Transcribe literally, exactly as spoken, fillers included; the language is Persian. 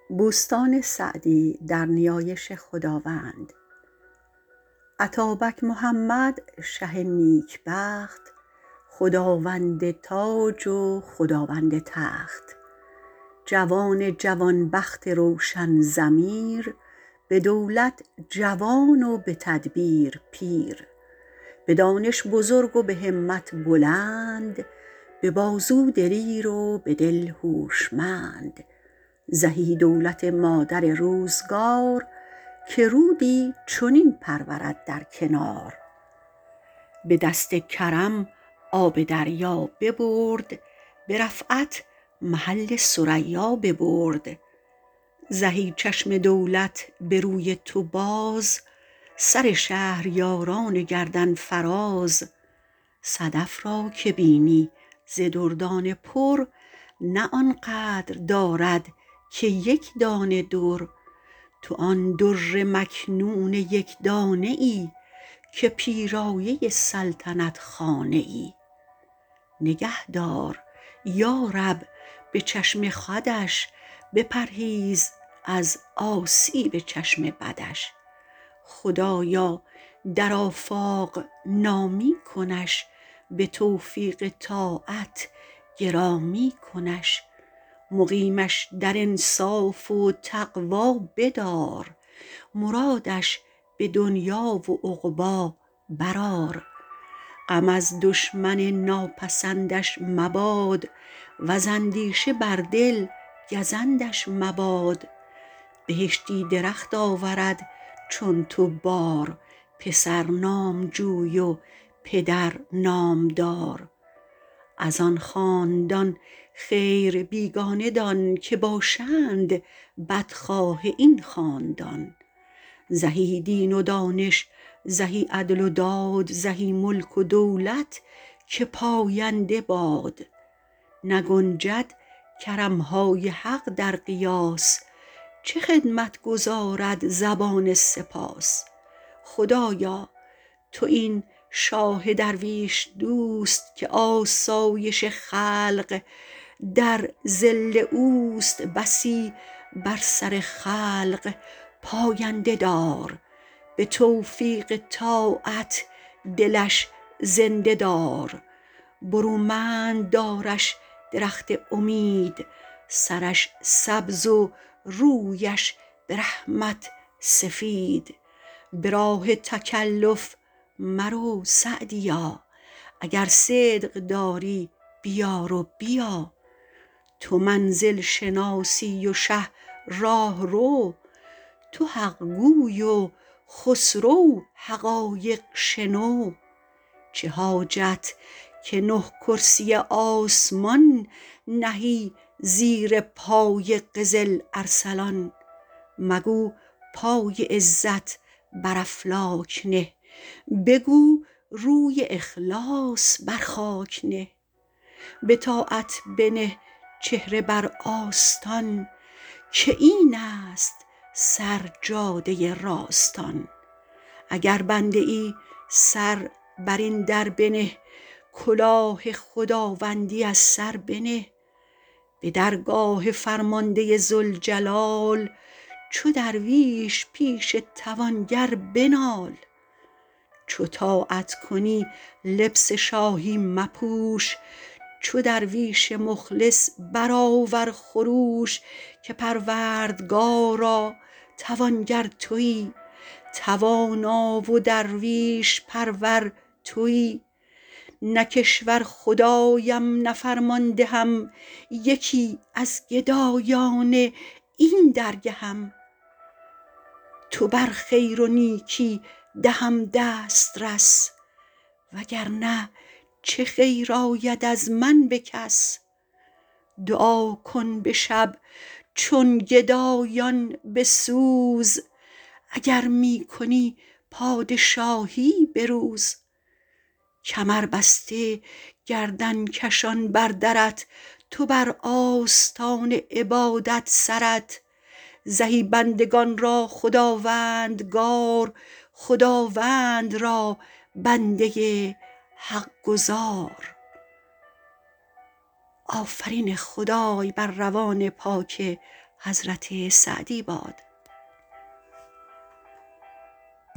اتابک محمد شه نیکبخت خداوند تاج و خداوند تخت جوان جوانبخت روشن ضمیر به دولت جوان و به تدبیر پیر به دانش بزرگ و به همت بلند به بازو دلیر و به دل هوشمند زهی دولت مادر روزگار که رودی چنین پرورد در کنار به دست کرم آب دریا ببرد به رفعت محل ثریا ببرد زهی چشم دولت به روی تو باز سر شهریاران گردن فراز صدف را که بینی ز دردانه پر نه آن قدر دارد که یک دانه در تو آن در مکنون یک دانه ای که پیرایه سلطنت خانه ای نگه دار یا رب به چشم خودش بپرهیز از آسیب چشم بدش خدایا در آفاق نامی کنش به توفیق طاعت گرامی کنش مقیمش در انصاف و تقوی بدار مرادش به دنیا و عقبی برآر غم از دشمن ناپسندش مباد وز اندیشه بر دل گزندش مباد بهشتی درخت آورد چون تو بار پسر نامجوی و پدر نامدار از آن خاندان خیر بیگانه دان که باشند بدخواه این خاندان زهی دین و دانش زهی عدل و داد زهی ملک و دولت که پاینده باد نگنجد کرمهای حق در قیاس چه خدمت گزارد زبان سپاس خدایا تو این شاه درویش دوست که آسایش خلق در ظل اوست بسی بر سر خلق پاینده دار به توفیق طاعت دلش زنده دار برومند دارش درخت امید سرش سبز و رویش به رحمت سفید به راه تکلف مرو سعدیا اگر صدق داری بیار و بیا تو منزل شناسی و شه راهرو تو حق گوی و خسرو حقایق شنو چه حاجت که نه کرسی آسمان نهی زیر پای قزل ارسلان مگو پای عزت بر افلاک نه بگو روی اخلاص بر خاک نه به طاعت بنه چهره بر آستان که این است سجاده راستان اگر بنده ای سر بر این در بنه کلاه خداوندی از سر بنه به درگاه فرمانده ذوالجلال چو درویش پیش توانگر بنال چو طاعت کنی لبس شاهی مپوش چو درویش مخلص برآور خروش که پروردگارا توانگر تویی توانا و درویش پرور تویی نه کشور خدایم نه فرماندهم یکی از گدایان این درگهم تو بر خیر و نیکی دهم دسترس وگرنه چه خیر آید از من به کس دعا کن به شب چون گدایان به سوز اگر می کنی پادشاهی به روز کمر بسته گردن کشان بر درت تو بر آستان عبادت سرت زهی بندگان را خداوندگار خداوند را بنده حق گزار. حضرت سعدی باد.